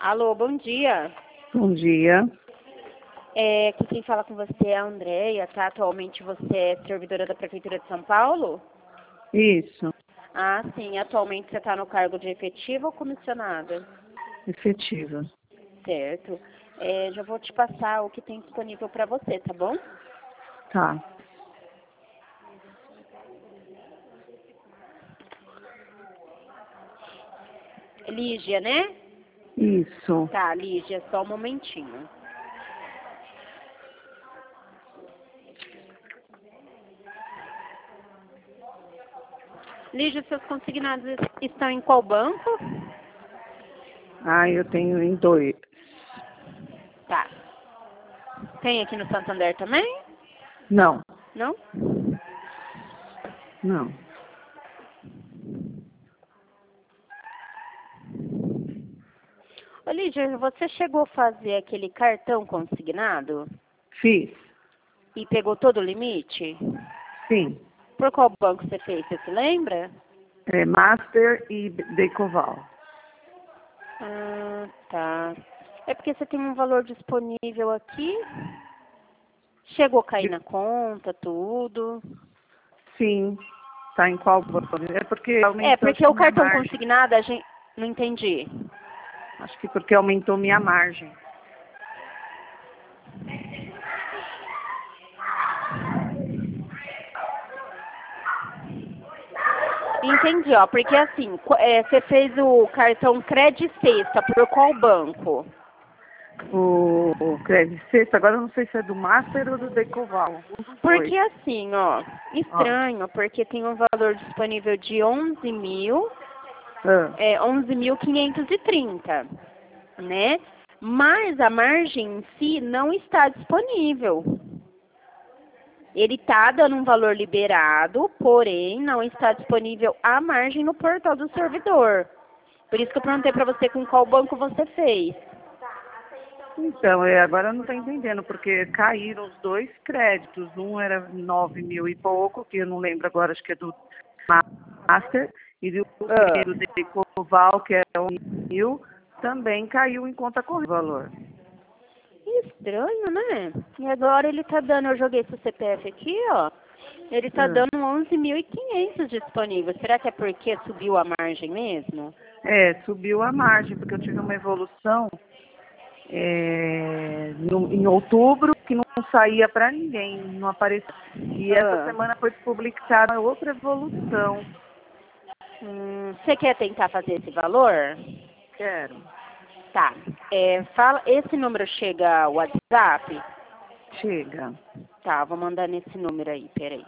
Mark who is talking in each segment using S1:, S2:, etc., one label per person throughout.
S1: Alô, bom dia.
S2: Bom dia.
S1: Aqui quem fala com você é a Andréia, tá? Atualmente você é servidora da Prefeitura de São Paulo?
S2: Isso,
S1: Ah, sim. Atualmente você está no cargo de efetiva ou comissionada?
S2: efetiva.
S1: Certo. Já vou te passar o que tem disponível para você, tá bom?
S2: Tá.
S1: Lígia, né?
S2: Isso.
S1: Tá, Lígia, só um momentinho. Lígia, seus consignados estão em qual banco?
S2: Ah, eu tenho em 2.
S1: Tá. Tem aqui no Santander também?
S2: Não,
S1: Não?
S2: não.
S1: Ô, Lígia, você chegou a fazer aquele cartão consignado
S2: Fiz.
S1: e pegou todo o limite?
S2: Sim.
S1: Por qual banco você fez? Você se lembra?
S2: É Master e Decoval.
S1: Ah, tá. É porque você tem um valor disponível aqui. Chegou a cair na conta, tudo.
S2: Sim. Tá em qual banco? É porque aumentou acho
S1: Porque
S2: que
S1: o
S2: minha
S1: cartão
S2: margem.
S1: consignado, a gente... Não entendi.
S2: Acho que porque aumentou minha margem.
S1: Entendi, ó. Porque assim, você fez o cartão Credit Sexta por qual banco?
S2: O Credit Sexta, agora eu não sei se é do Master ou do Decoval. Um dos dois.
S1: Porque assim, ó,
S2: Ó.
S1: estranho, porque tem um valor disponível de 11.000,
S2: Ah,
S1: 11.530, né? Mas a margem em si não está disponível. Ele está dando um valor liberado, porém não está disponível a margem no portal do servidor. Por isso que eu perguntei para você com qual banco você fez.
S2: então, agora eu não estou entendendo, porque caíram os dois créditos. Um era 9.000 e pouco, que eu não lembro agora, acho que é do Master, e o
S1: Ah,
S2: do Decoval, que é 1.000, também caiu em conta corrente o valor.
S1: estranho, né? E agora ele tá dando, eu joguei seu CPF aqui, ó. Ele tá
S2: Ah.
S1: dando 11.500 disponível. Será que é porque subiu a margem mesmo?
S2: Subiu a margem, porque eu tive uma evolução em outubro que não saía para ninguém, não aparecia. E essa
S1: Ah,
S2: semana foi publicada outra evolução.
S1: você quer tentar fazer esse valor?
S2: Quero.
S1: Tá. Fala, esse número chega ao WhatsApp?
S2: Chega.
S1: Tá, vou mandar nesse número aí, peraí.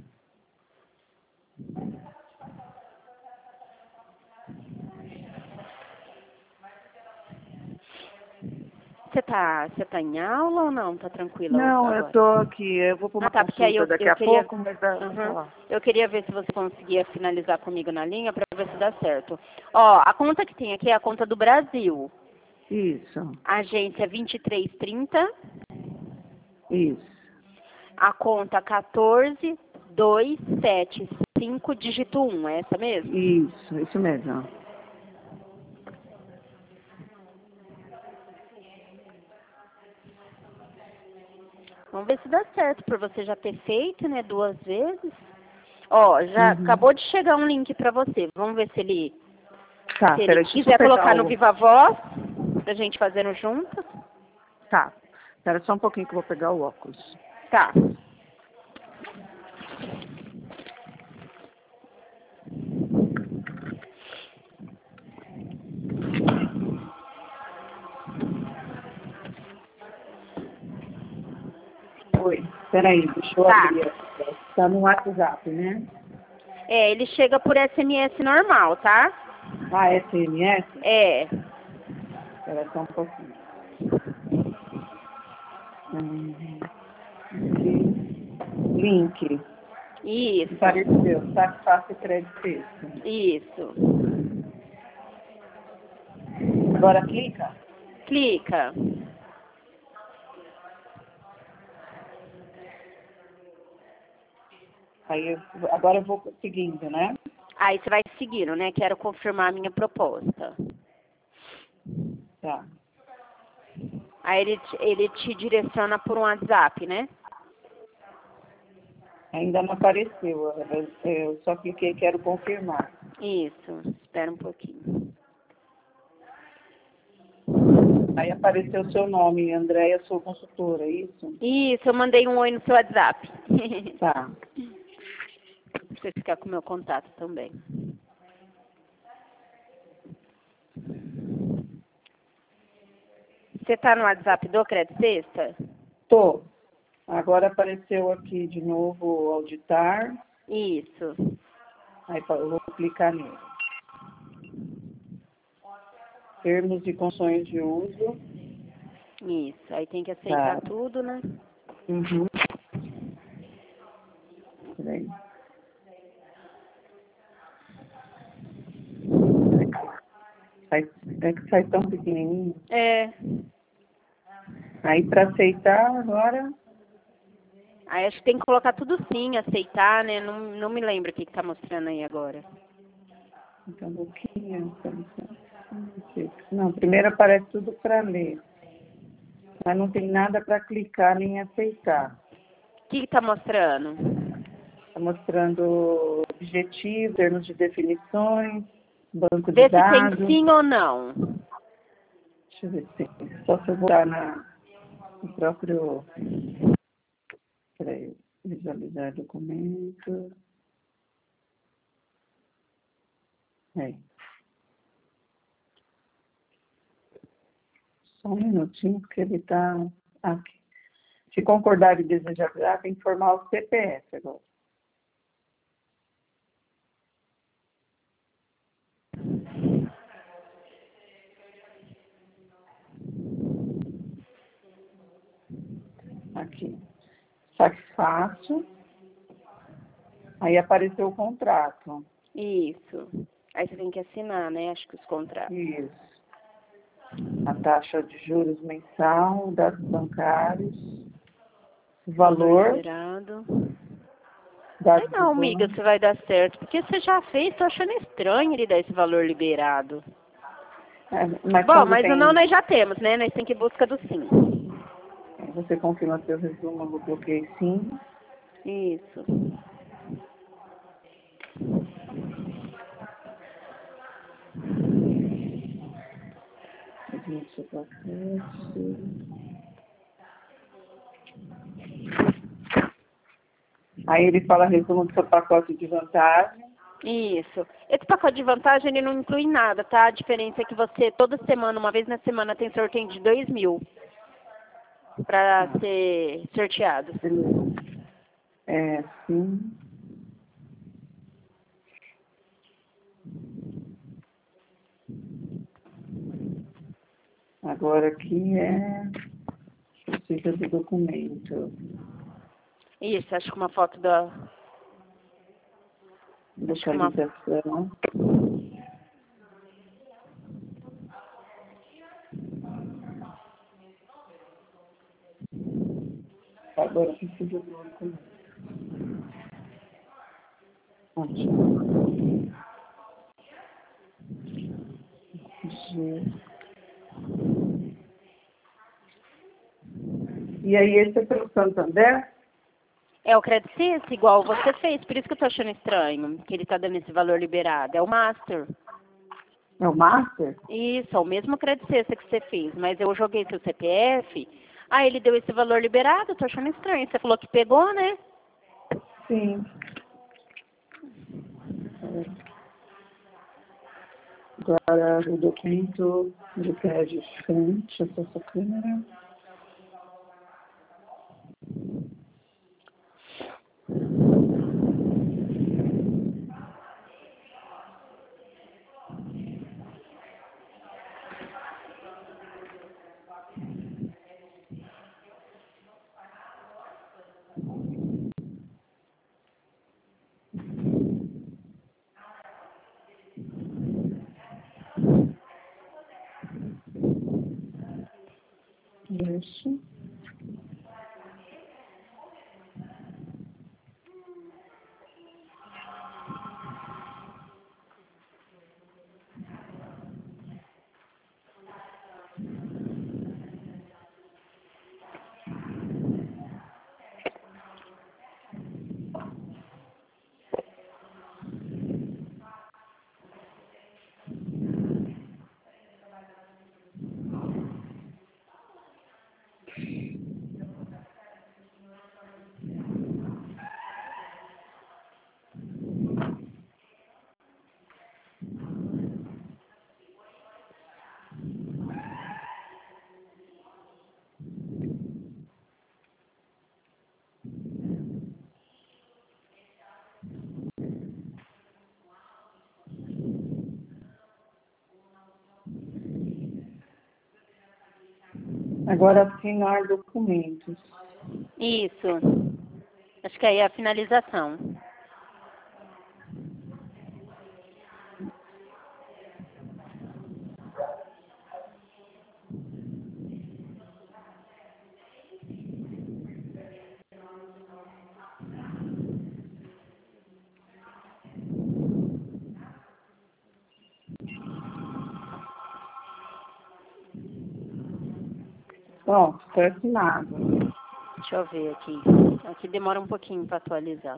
S1: Você tá em aula ou não? Tá tranquila
S2: Não, eu
S1: agora?
S2: tô aqui. Eu vou para
S1: Ah,
S2: uma
S1: tá, porque aí
S2: consulta
S1: eu,
S2: daqui
S1: eu
S2: a
S1: queria.
S2: pouco, mas dá pra
S1: Aham.
S2: falar.
S1: Eu queria ver se você conseguia finalizar comigo na linha para ver se dá certo. Ó, a conta que tem aqui é a conta do Brasil.
S2: Isso,
S1: A agência é 2330,
S2: isso,
S1: a conta 14275, dígito 1, é essa mesmo?
S2: isso mesmo.
S1: Vamos ver se dá certo, por você já ter feito, né, 2 vezes. Ó, já
S2: Uhum.
S1: acabou de chegar um link para você. Vamos ver se ele,
S2: Tá,
S1: se ele
S2: peraí, deixa eu só
S1: quiser
S2: pegar
S1: colocar no
S2: o...
S1: Viva Voz, pra gente fazendo juntas.
S2: Tá, espera só um pouquinho que eu vou pegar o óculos.
S1: Tá.
S2: Oi, peraí, deixa eu
S1: Tá.
S2: abrir aqui. Tá no WhatsApp, né?
S1: Ele chega por SMS normal, tá?
S2: Ah, SMS?
S1: É.
S2: Espera só um pouquinho. Aqui. Link.
S1: Isso.
S2: Apareceu, saque fácil crédito texto.
S1: Isso.
S2: Agora clica.
S1: Clica.
S2: Agora eu vou seguindo, né?
S1: Aí você vai seguindo, né? Quero confirmar a minha proposta.
S2: Tá.
S1: Aí ele te direciona por um WhatsApp, né?
S2: Ainda não apareceu. Eu só cliquei e quero confirmar.
S1: Isso, espera um pouquinho.
S2: Aí apareceu o seu nome, Andréia, sou consultora, é isso?
S1: Isso, eu mandei um oi no seu WhatsApp.
S2: Tá.
S1: Pra você ficar com o meu contato também. Você tá no WhatsApp do Crédito Sexta?
S2: Tô. Agora apareceu aqui de novo auditar.
S1: Isso.
S2: Aí eu vou clicar nele. Termos e condições de uso.
S1: Isso. Aí tem que aceitar
S2: Tá.
S1: tudo, né?
S2: Uhum. Peraí. É que sai tão pequenininho.
S1: É.
S2: Aí para aceitar agora,
S1: Aí acho que tem que colocar tudo sim, aceitar, né? Não me lembro o que tá mostrando aí agora.
S2: então boquinha, não, primeiro aparece tudo para ler, mas não tem nada para clicar nem aceitar.
S1: O que tá mostrando?
S2: Está mostrando objetivo, termos de definições, banco de
S1: Vê se tem
S2: dados.
S1: sim ou não.
S2: Deixa eu ver se tem. Só se eu botar no próprio. Peraí, visualizar documento. É. Só um minutinho, porque ele está aqui. Se concordar e desejar, tem que informar o CPF agora. Aqui. Saque fácil. Aí apareceu o contrato.
S1: Isso. Aí você tem que assinar, né? Acho que os contratos.
S2: Isso. A taxa de juros mensal, dados bancários, valor,
S1: Liberado. Sei
S2: dados do
S1: não, amiga,
S2: banco.
S1: se vai dar certo. Porque você já fez, tô achando estranho ele dar esse valor liberado.
S2: É, mas
S1: Bom,
S2: quando
S1: mas o não
S2: tem,
S1: nós já temos, né? Nós temos que ir em busca do sim.
S2: você confirma seu resumo, eu bloqueei sim.
S1: Isso.
S2: Admite pacote. Aí ele fala resumo do seu pacote de vantagem.
S1: Isso. Esse pacote de vantagem, ele não inclui nada, tá? A diferença é que você, toda semana, uma vez na semana, tem sorteio de 2.000 para
S2: Tá,
S1: ser sorteado.
S2: beleza. É, sim. Agora aqui é precisa do documento.
S1: Isso, acho que uma foto da... Acho que uma...
S2: Localização. Agora precisa do documento. Ótimo. G. E aí, esse é pelo Santander?
S1: É o Credit Suisse, igual você fez, por isso que eu tô achando estranho, que ele tá dando esse valor liberado. É o Master.
S2: É o Master?
S1: Isso, é o mesmo Credit Suisse que você fez, mas eu joguei seu CPF, aí ele deu esse valor liberado, eu tô achando estranho. Você falou que pegou, né?
S2: Sim. Agora, o documento de crédito frente, essa sua câmera. Isso. Agora assinar documentos.
S1: Isso. Acho que aí é a finalização.
S2: Pronto, foi assinado.
S1: Deixa eu ver aqui. Aqui demora um pouquinho para atualizar.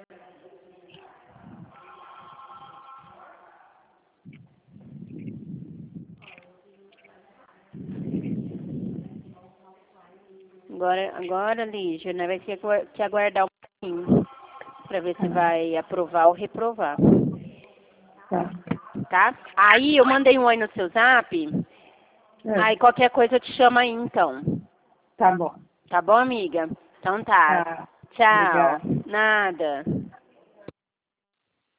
S1: Agora, Lígia, né, vai ter que aguardar um pouquinho para ver se vai aprovar ou reprovar.
S2: Tá.
S1: Tá? Aí eu mandei um oi no seu zap. Aí qualquer coisa eu te chamo aí, então.
S2: Tá bom.
S1: Tá bom, amiga? Então tá.
S2: Tá.
S1: Tchau.
S2: Obrigada.
S1: Nada.